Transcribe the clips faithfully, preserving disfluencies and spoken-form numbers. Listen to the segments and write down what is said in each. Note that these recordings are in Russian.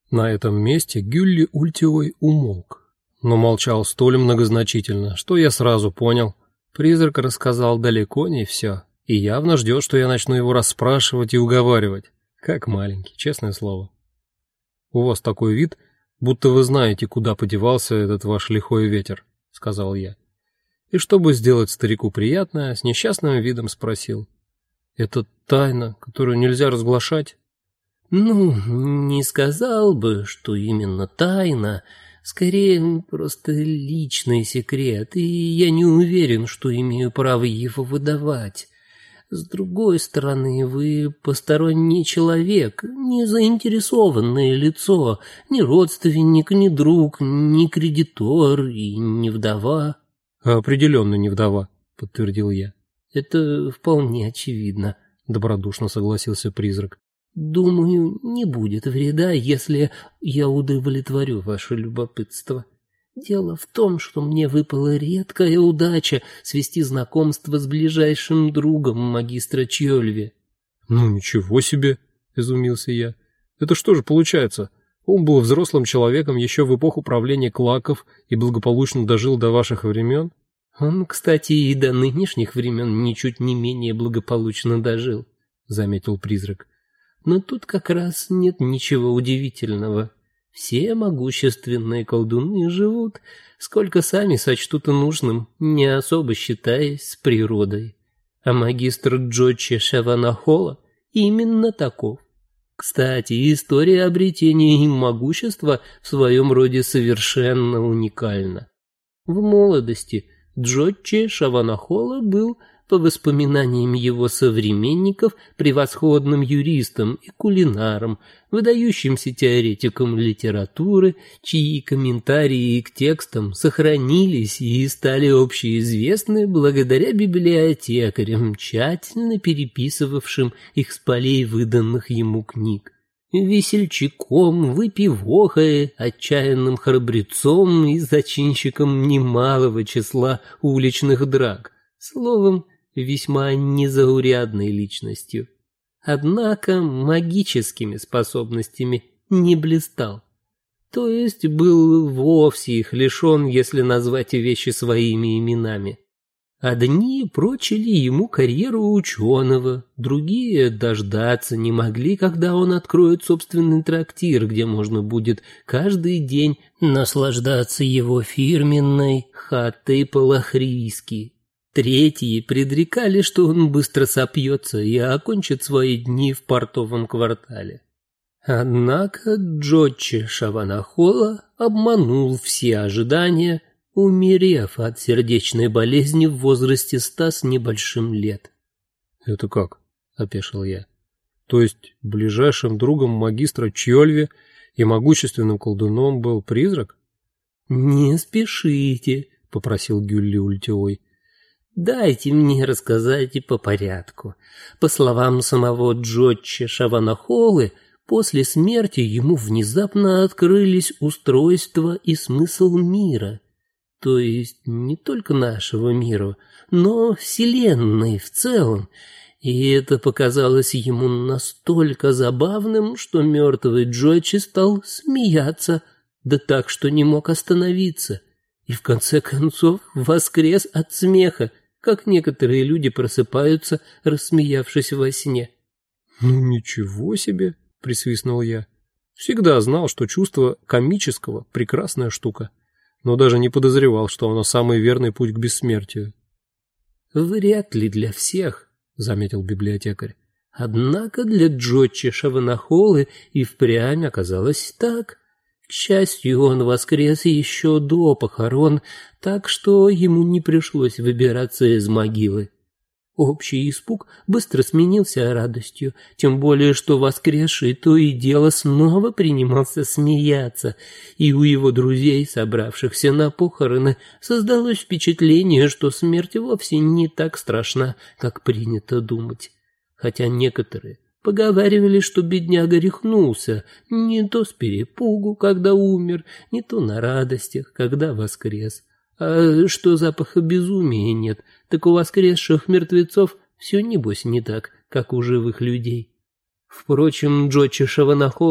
На этом месте Гюлли Ультиой умолк, но молчал столь многозначительно, что я сразу понял, призрак рассказал далеко не все, и явно ждет, что я начну его расспрашивать и уговаривать, как маленький, честное слово. У вас такой вид, будто вы знаете, куда подевался этот ваш лихой ветер, сказал я. И чтобы сделать старику приятное, с несчастным видом спросил: это тайна, которую нельзя разглашать? Ну, не сказал бы, что именно тайна, скорее просто личный секрет, и я не уверен, что имею право его выдавать. С другой стороны, вы посторонний человек, не заинтересованное лицо, ни родственник, ни друг, ни кредитор и не вдова. Определенно не вдова, подтвердил я. Это вполне очевидно, добродушно согласился призрак. Думаю, не будет вреда, если я удовлетворю ваше любопытство. Дело в том, что мне выпала редкая удача свести знакомство с ближайшим другом магистра Чьёльви. Ну ничего себе, изумился я. Это что же получается? Он был взрослым человеком еще в эпоху правления клаков и благополучно дожил до ваших времен? Он, кстати, и до нынешних времен ничуть не менее благополучно дожил, заметил призрак. Но тут как раз нет ничего удивительного. Все могущественные колдуны живут, сколько сами сочтут нужным, не особо считаясь с природой. А магистр Джочи Шаванахола именно таков. Кстати, история обретения им могущества в своем роде совершенно уникальна. В молодости Джочи Шаванахола был, по воспоминаниям его современников, превосходным юристом и кулинаром, выдающимся теоретиком литературы, чьи комментарии к текстам сохранились и стали общеизвестны благодаря библиотекарям, тщательно переписывавшим их с полей выданных ему книг. Весельчаком, выпивохой, отчаянным храбрецом и зачинщиком немалого числа уличных драк. Словом, весьма незаурядной личностью. Однако магическими способностями не блистал. То есть был вовсе их лишен, если назвать вещи своими именами. Одни прочили ему карьеру ученого, другие дождаться не могли, когда он откроет собственный трактир, где можно будет каждый день наслаждаться его фирменной хатой по-лохрийски. Третьи предрекали, что он быстро сопьется и окончит свои дни в портовом квартале. Однако Джочи Шаванахола обманул все ожидания, умерев от сердечной болезни в возрасте ста с небольшим лет. Это как? Опешил я. То есть ближайшим другом магистра Чьёльви и могущественным колдуном был призрак? Не спешите, попросил Гюлли Ультиой. Дайте мне рассказать и по порядку. По словам самого Джочи Шаванахолы, после смерти ему внезапно открылись устройство и смысл мира. То есть не только нашего мира, но вселенной в целом. И это показалось ему настолько забавным, что мертвый Джочи стал смеяться, да так, что не мог остановиться. И в конце концов воскрес от смеха, как некоторые люди просыпаются, рассмеявшись во сне. Ну ничего себе, присвистнул я. Всегда знал, что чувство комического прекрасная штука, но даже не подозревал, что оно самый верный путь к бессмертию. Вряд ли для всех, заметил библиотекарь. Однако для Джочи Шаванахолы и впрямь оказалось так. К счастью, он воскрес еще до похорон, так что ему не пришлось выбираться из могилы. Общий испуг быстро сменился радостью, тем более что воскресший то и дело снова принимался смеяться, и у его друзей, собравшихся на похороны, создалось впечатление, что смерть вовсе не так страшна, как принято думать, хотя некоторые поговаривали, что бедняга рехнулся, не то с перепугу, когда умер, не то на радостях, когда воскрес. А что запаха безумия нет, так у воскресших мертвецов все небось не так, как у живых людей. Впрочем, Джочи Шаванахола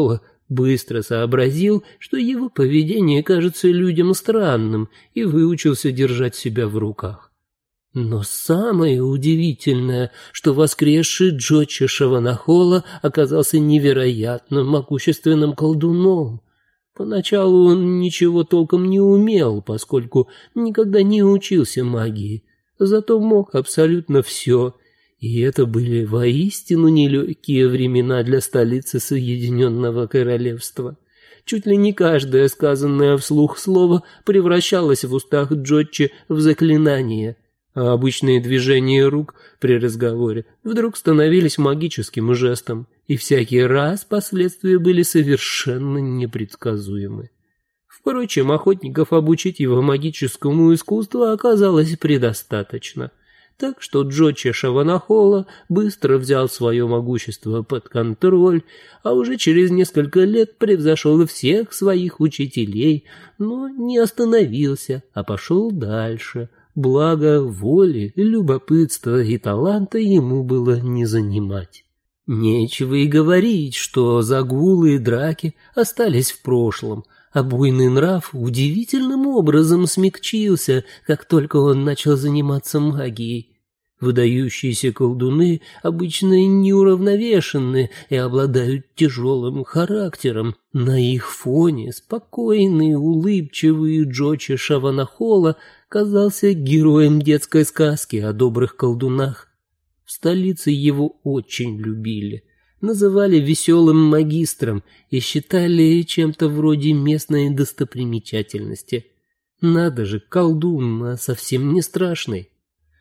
Быстро сообразил, что его поведение кажется людям странным, и выучился держать себя в руках. Но самое удивительное, что воскресший Джочи Шаванахола оказался невероятно могущественным колдуном. Поначалу он ничего толком не умел, поскольку никогда не учился магии, зато мог абсолютно все. И это были воистину нелегкие времена для столицы Соединенного Королевства. Чуть ли не каждое сказанное вслух слово превращалось в устах Джочи в заклинание, а обычные движения рук при разговоре вдруг становились магическим жестом, и всякий раз последствия были совершенно непредсказуемы. Впрочем, охотников обучить его магическому искусству оказалось предостаточно. Так что Джочи Шаванахола быстро взял свое могущество под контроль, а уже через несколько лет превзошел всех своих учителей, но не остановился, а пошел дальше. Благо воли, любопытства и таланта ему было не занимать. Нечего и говорить, что загулы и драки остались в прошлом, а буйный нрав удивительным образом смягчился, как только он начал заниматься магией. Выдающиеся колдуны обычно неуравновешенны и обладают тяжелым характером. На их фоне спокойный, улыбчивый Джочи Шаванахола казался героем детской сказки о добрых колдунах. В столице его очень любили, называли веселым магистром и считали чем-то вроде местной достопримечательности. Надо же, колдун, а совсем не страшный.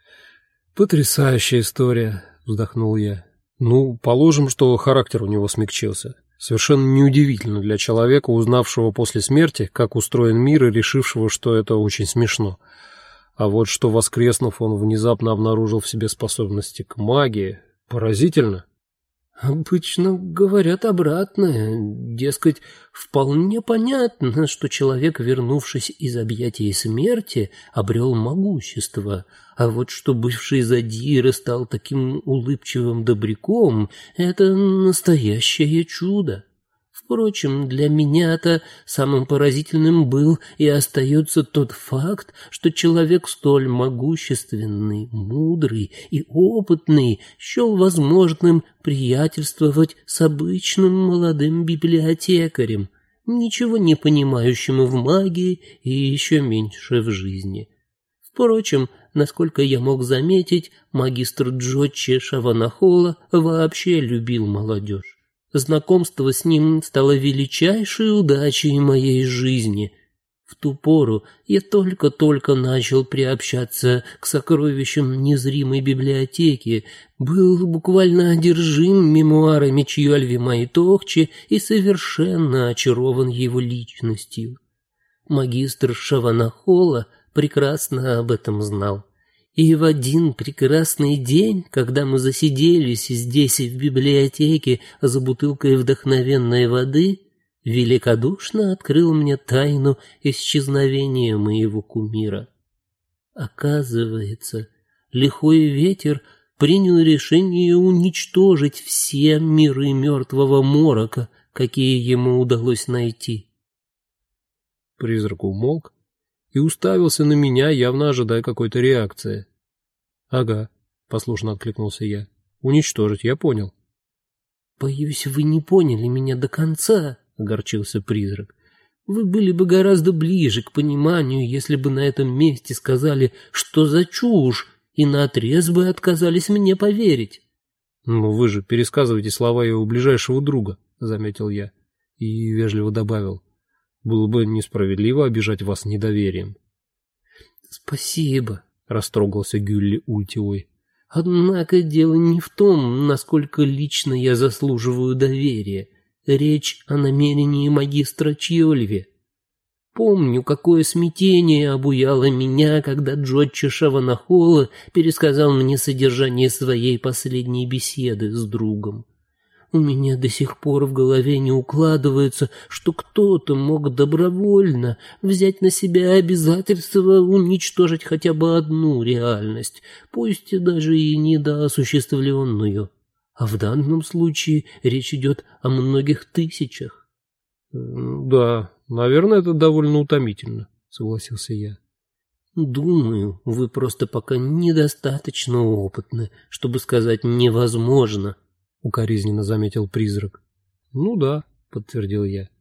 Потрясающая история, вздохнул я. Ну, положим, что характер у него смягчился. Совершенно неудивительно для человека, узнавшего после смерти, как устроен мир и решившего, что это очень смешно. А вот что, воскреснув, он внезапно обнаружил в себе способности к магии, поразительно. Обычно говорят обратное, дескать, вполне понятно, что человек, вернувшись из объятий смерти, обрел могущество, а вот что бывший задира стал таким улыбчивым добряком, это настоящее чудо. Впрочем, для меня-то самым поразительным был и остается тот факт, что человек столь могущественный, мудрый и опытный счел возможным приятельствовать с обычным молодым библиотекарем, ничего не понимающим в магии и еще меньше в жизни. Впрочем, насколько я мог заметить, магистр Джочи Шаванахола вообще любил молодежь. Знакомство с ним стало величайшей удачей моей жизни. В ту пору я только-только начал приобщаться к сокровищам незримой библиотеки, был буквально одержим мемуарами Чьёльви Майтохчи и совершенно очарован его личностью. Магистр Шаванахола прекрасно об этом знал. И в один прекрасный день, когда мы засиделись здесь в библиотеке за бутылкой вдохновенной воды, великодушно открыл мне тайну исчезновения моего кумира. Оказывается, лихой ветер принял решение уничтожить все миры мертвого морока, какие ему удалось найти. Призрак умолк и уставился на меня, явно ожидая какой-то реакции. Ага, послушно откликнулся я. Уничтожить, я понял. Боюсь, вы не поняли меня до конца, огорчился призрак. Вы были бы гораздо ближе к пониманию, если бы на этом месте сказали, что за чушь, и наотрез бы отказались мне поверить. Ну вы же пересказываете слова его ближайшего друга, заметил я и вежливо добавил: было бы несправедливо обижать вас недоверием. Спасибо, растрогался Гюлли Ультиой. Однако дело не в том, насколько лично я заслуживаю доверия. Речь о намерении магистра Чьёльви. Помню, какое смятение обуяло меня, когда Джочи Шаванахола пересказал мне содержание своей последней беседы с другом. У меня до сих пор в голове не укладывается, что кто-то мог добровольно взять на себя обязательство уничтожить хотя бы одну реальность, пусть даже и недоосуществленную. А в данном случае речь идет о многих тысячах. Да, наверное, это довольно утомительно, согласился я. Думаю, вы просто пока недостаточно опытны, чтобы сказать «невозможно», — укоризненно заметил призрак. Ну да, подтвердил я.